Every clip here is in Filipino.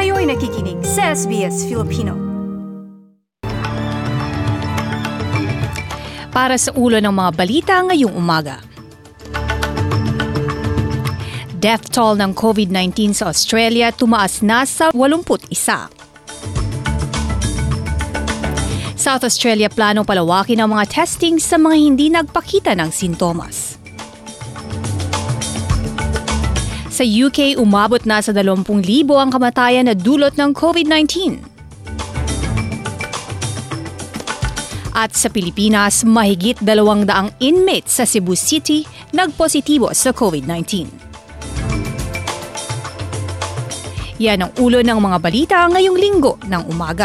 Kayo'y nakikinig sa SBS Filipino. Para sa ulo ng mga balita ngayong umaga. Death toll ng COVID-19 sa Australia tumaas na sa 81. South Australia plano palawakin ang mga testing sa mga hindi nagpakita ng sintomas. Sa UK, umabot na sa 20,000 ang kamatayan na dulot ng COVID-19. At sa Pilipinas, mahigit 200 inmates sa Cebu City nagpositibo sa COVID-19. Yan ang ulo ng mga balita ngayong linggo ng umaga.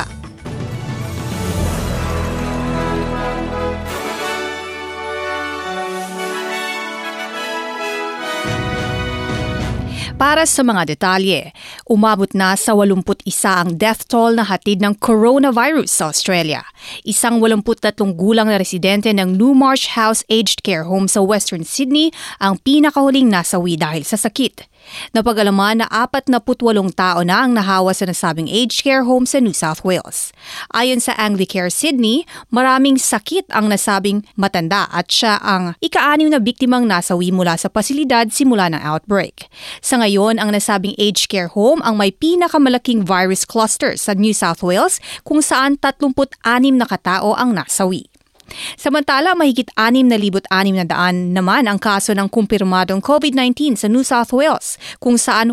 Para sa mga detalye, umabot na sa 81 ang death toll na hatid ng coronavirus sa Australia. Isang 83 gulang na residente ng Newmarch House Aged Care Home sa Western Sydney ang pinakahuling nasawi dahil sa sakit. Napag-alaman na 48 tao na ang nahawa sa nasabing aged care home sa New South Wales. Ayon sa Anglicare Sydney, maraming sakit ang nasabing matanda at siya ang ika-6 na biktimang nasawi mula sa pasilidad simula ng outbreak. Sa ngayon, ang nasabing aged care home ang may pinakamalaking virus cluster sa New South Wales kung saan 36 na katao ang nasawi. Samantala, mahigit 6,600 naman ang kaso ng kumpirmadong COVID-19 sa New South Wales, kung saan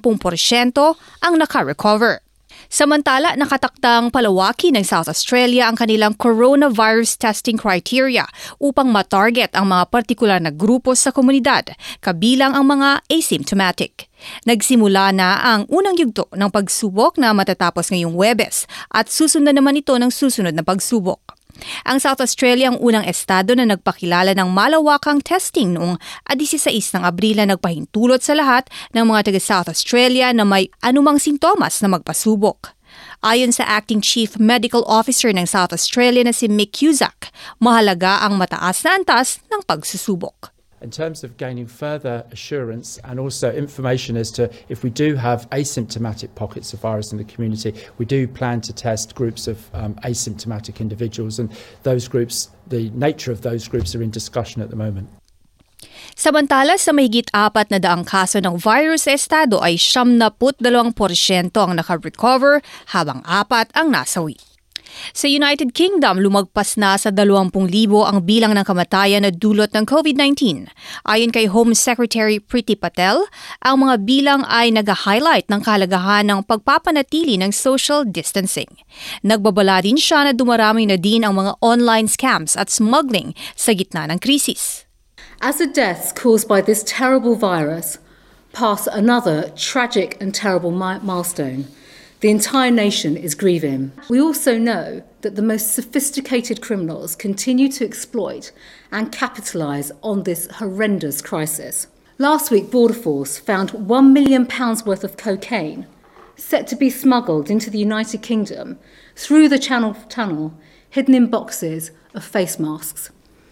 80% ang naka-recover. Samantala, nakataktang palawaki ng South Australia ang kanilang coronavirus testing criteria upang matarget ang mga partikular na grupo sa komunidad, kabilang ang mga asymptomatic. Nagsimula na ang unang yugto ng pagsubok na matatapos ngayong Huwebes at susundan naman ito ng susunod na pagsubok. Ang South Australia ang unang estado na nagpakilala ng malawakang testing noong 16 ng Abril na nagpahintulot sa lahat ng mga taga-South Australia na may anumang sintomas na magpasubok. Ayon sa Acting Chief Medical Officer ng South Australia na si Mick Cusack, mahalaga ang mataas na antas ng pagsusubok. In terms of gaining further assurance and also information as to if we do have asymptomatic pockets of virus in the community, we do plan to test groups of asymptomatic individuals, and those groups, the nature of those groups are in discussion at the moment. Samantala, sa mahigit 400 kaso ng virus sa estado ay 72% ang naka-recover habang 4 ang nasawi. Sa United Kingdom, lumagpas na sa 20,000 ang bilang ng kamatayan na dulot ng COVID-19. Ayon kay Home Secretary Priti Patel, ang mga bilang ay nag-highlight ng kahalagahan ng pagpapanatili ng social distancing. Nagbabala din siya na dumarami na din ang mga online scams at smuggling sa gitna ng krisis. As the deaths caused by this terrible virus pass another tragic and terrible milestone, the entire nation is grieving. We also know that the most sophisticated criminals continue to exploit and capitalise on this horrendous crisis. Last week, Border Force found £1 million worth of cocaine set to be smuggled into the United Kingdom through the Channel Tunnel, hidden in boxes of face masks.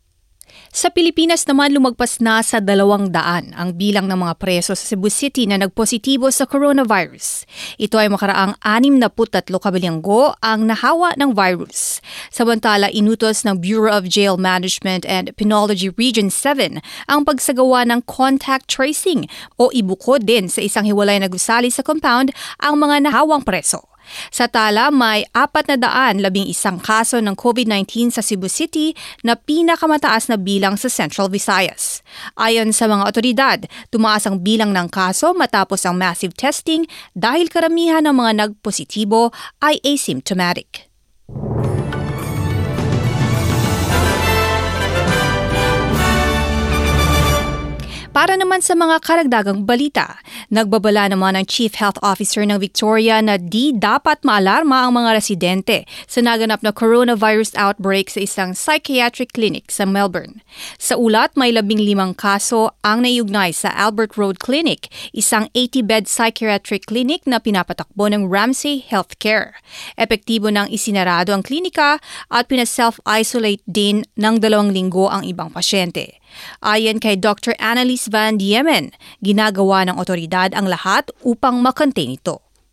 Sa Pilipinas naman, lumagpas na sa 200 ang bilang ng mga preso sa Cebu City na nagpositibo sa coronavirus. Ito ay makaraang 63 kabilanggo ang nahawa ng virus. Samantala, inutos ng Bureau of Jail Management and Penology Region 7 ang pagsagawa ng contact tracing o ibukod din sa isang hiwalay na gusali sa compound ang mga nahawang preso. Sa tala, may 411 kaso ng COVID-19 sa Cebu City na pinakamataas na bilang sa Central Visayas. Ayon sa mga otoridad, tumaas ang bilang ng kaso matapos ang massive testing dahil karamihan ng mga nagpositibo ay asymptomatic. Para naman sa mga karagdagang balita, nagbabala naman ang Chief Health Officer ng Victoria na di dapat maalarma ang mga residente sa naganap na coronavirus outbreak sa isang psychiatric clinic sa Melbourne. Sa ulat, may 15 kaso ang naiugnay sa Albert Road Clinic, isang 80-bed psychiatric clinic na pinapatakbo ng Ramsay Healthcare. Epektibo nang isinarado ang klinika at pina-self-isolate din ng 2 linggo ang ibang pasyente. Ayon kay Dr. Annalise Van Diemen, ginagawa ng otoridad ang lahat upang makontain ito.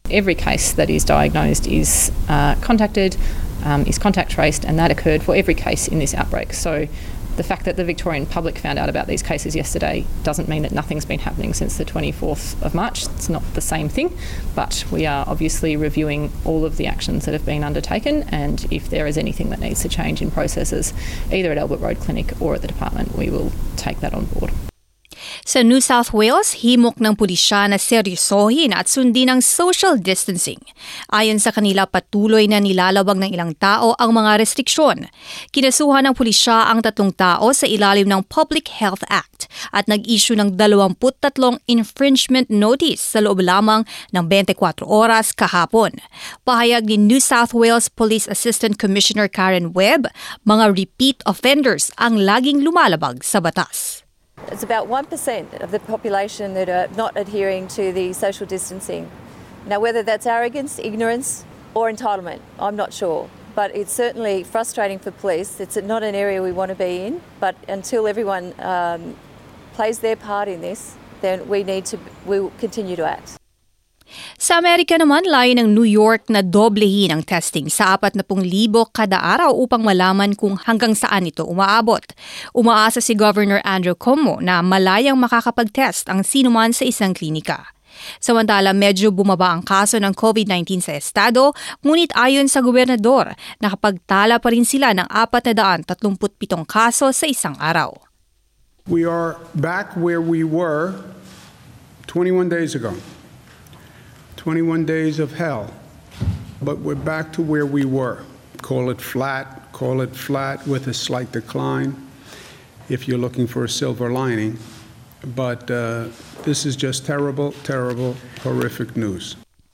Every case that is diagnosed is contacted, is contact traced, and that occurred for every case in this outbreak. So the fact that the Victorian public found out about these cases yesterday doesn't mean that nothing's been happening since the 24th of March. It's not the same thing, but we are obviously reviewing all of the actions that have been undertaken, and if there is anything that needs to change in processes, either at Albert Road Clinic or at the department, we will take that on board. Sa New South Wales, himok ng pulisya na seryosohin at sundin ang social distancing. Ayon sa kanila, patuloy na nilalabag ng ilang tao ang mga restriksyon. Kinasuhan ng pulisya ang 3 tao sa ilalim ng Public Health Act at nag-issue ng 23 infringement notice sa loob lamang ng 24 oras kahapon. Pahayag ni New South Wales Police Assistant Commissioner Karen Webb, mga repeat offenders ang laging lumalabag sa batas. It's about 1% of the population that are not adhering to the social distancing. Now, whether that's arrogance, ignorance, or entitlement, I'm not sure. But it's certainly frustrating for police. It's not an area we want to be in. But until everyone plays their part in this, then we will continue to act. Sa Amerika naman, layo ng New York na doblehin ang testing sa 40,000 kada araw upang malaman kung hanggang saan ito umaabot. Umaasa si Governor Andrew Cuomo na malayang makakapag-test ang sinuman sa isang klinika. Samantala, medyo bumaba ang kaso ng COVID-19 sa estado, ngunit ayon sa gobernador, nakapagtala pa rin sila ng 437 kaso sa isang araw. We are back where we were 21 days ago. 21 days of hell, but we're back to where we were. Call it flat with a slight decline if you're looking for a silver lining. But this is just terrible, horrific news.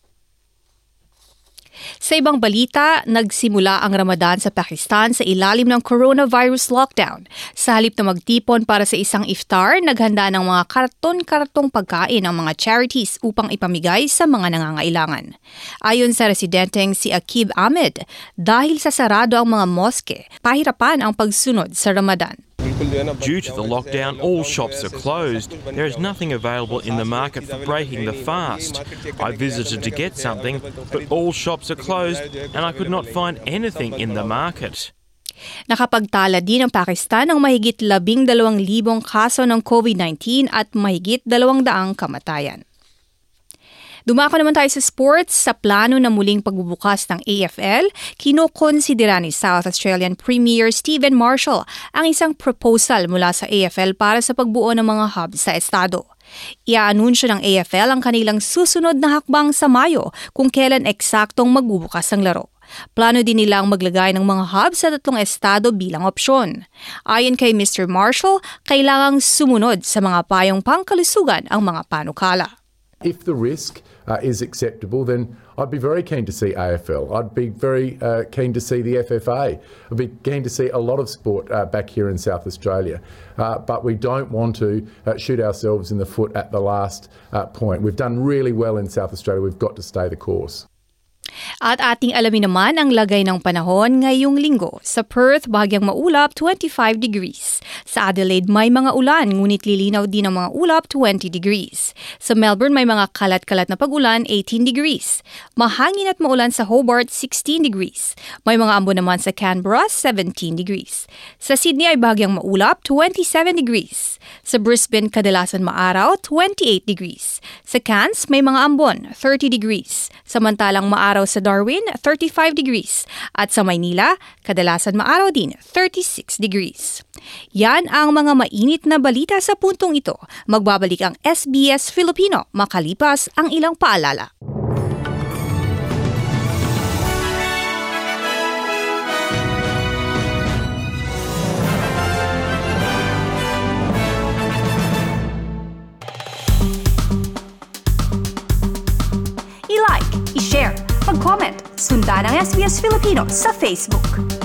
Sa ibang balita, nagsimula ang Ramadan sa Pakistan sa ilalim ng coronavirus lockdown. Sa halip na magtipon para sa isang iftar, naghanda ng mga karton-kartong pagkain ang mga charities upang ipamigay sa mga nangangailangan. Ayon sa residenteng si Akib Ahmed, dahil sa sarado ang mga moske, pahirapan ang pagsunod sa Ramadan. Due to the lockdown, all shops are closed. There is nothing available in the market for breaking the fast. I visited to get something, but all shops are closed and I could not find anything in the market. Nakapagtala din ang Pakistan ng mahigit 12,000 kaso ng COVID-19 at mahigit 200 kamatayan. Dumako naman tayo sa sports. Sa plano na muling pagbubukas ng AFL, kinokonsidera ni South Australian Premier Stephen Marshall ang isang proposal mula sa AFL para sa pagbuo ng mga hubs sa estado. Iaanunsyo ng AFL ang kanilang susunod na hakbang sa Mayo kung kailan eksaktong magbubukas ang laro. Plano din nilang maglagay ng mga hubs sa 3 estado bilang opsyon. Ayon kay Mr. Marshall, kailangang sumunod sa mga payong pangkalusugan ang mga panukala. If the risk is acceptable, then I'd be very keen to see AFL. I'd be very keen to see the FFA. I'd be keen to see a lot of sport back here in South Australia. But we don't want to shoot ourselves in the foot at the last point. We've done really well in South Australia. We've got to stay the course. At ating alamin naman ang lagay ng panahon ngayong linggo. Sa Perth, bahagyang maulap, 25 degrees. Sa Adelaide, may mga ulan, ngunit lilinaw din ang mga ulap, 20 degrees. Sa Melbourne, may mga kalat-kalat na pag-ulan, 18 degrees. Mahangin at maulan sa Hobart, 16 degrees. May mga ambon naman sa Canberra, 17 degrees. Sa Sydney ay bahagyang maulap, 27 degrees. Sa Brisbane, kadalasan maaraw, 28 degrees. Sa Cairns, may mga ambon, 30 degrees. Samantalang maaraw sa Darwin, 35 degrees. At sa Maynila, kadalasan maaraw din, 36 degrees. Yan ang mga mainit na balita sa puntong ito. Magbabalik ang SBS Filipino makalipas ang ilang paalala. I-like, i-share, mag-comment, sundan ang SBS Filipino sa Facebook.